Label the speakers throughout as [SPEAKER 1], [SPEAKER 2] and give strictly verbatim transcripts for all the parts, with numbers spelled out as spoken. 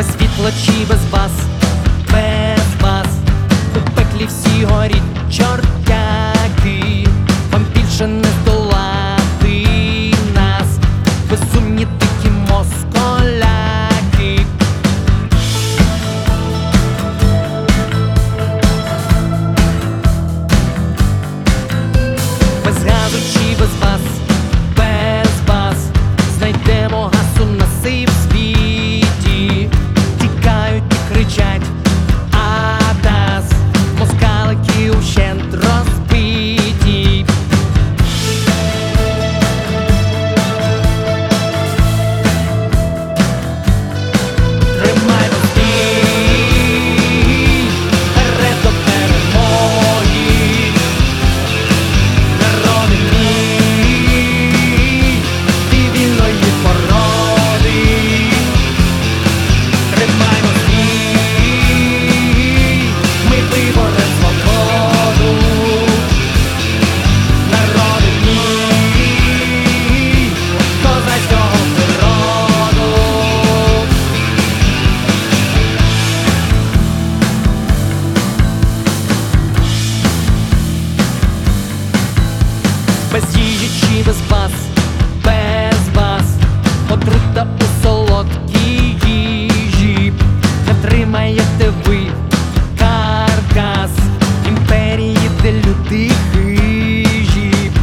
[SPEAKER 1] без світла чи без вас, без вас у пеклі всі горіть чортяки, вам більше не здолати нас, безумні дикі москаляки. Без газу чи без вас, без вас знайдемо газ у нас і в світі. Тікають і кричать «Атас», москалики ущент розбиті. Тримаймо стій, вперед до перемоги. Народи мій, ти вільної породи. Тримаймо стій, ми виборем свободу. Народи мій, козацького природу. Без їжі чи без вас, без вас отрута у солодкій їжі. Не втримаєте ви каркас імперії, де люди хижі.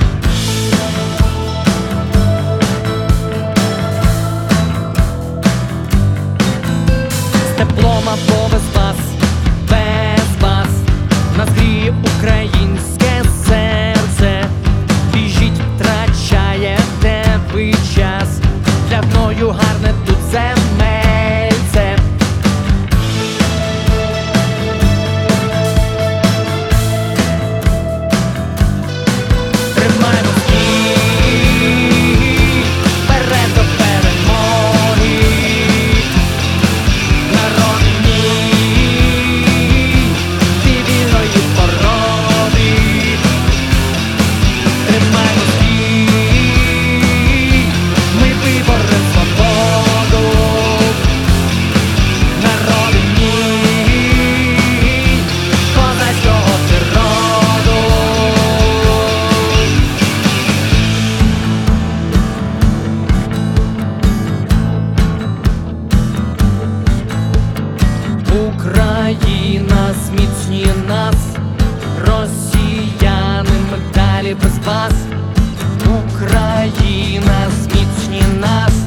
[SPEAKER 1] З теплом або без вас, без вас нас гріє українське серце. Біжіть, втрачаєте ви час, для мною гарне тут земельце. Тримаймо стій, вперед до перемоги. Народи мій, ти вільної породи. Тримаймо стій, ми виборем свободу. Народи мій, козацького природу. Україна зміцнює нас, росіяни ми далі без вас. Україна зміцнює нас,